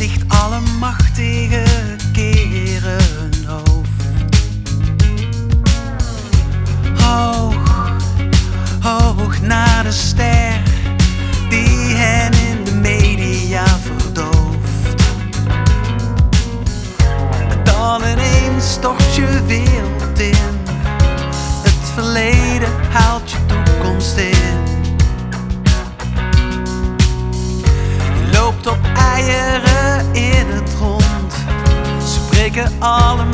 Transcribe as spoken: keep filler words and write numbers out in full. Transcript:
zicht allemachtige keren hun hoofd. Hoog, hoog naar de ster die hen in de media verdooft. Dan ineens tocht je wereld in, het verleden haalt je toekomst in. Je loopt op eieren in het rond, ze breken allemaal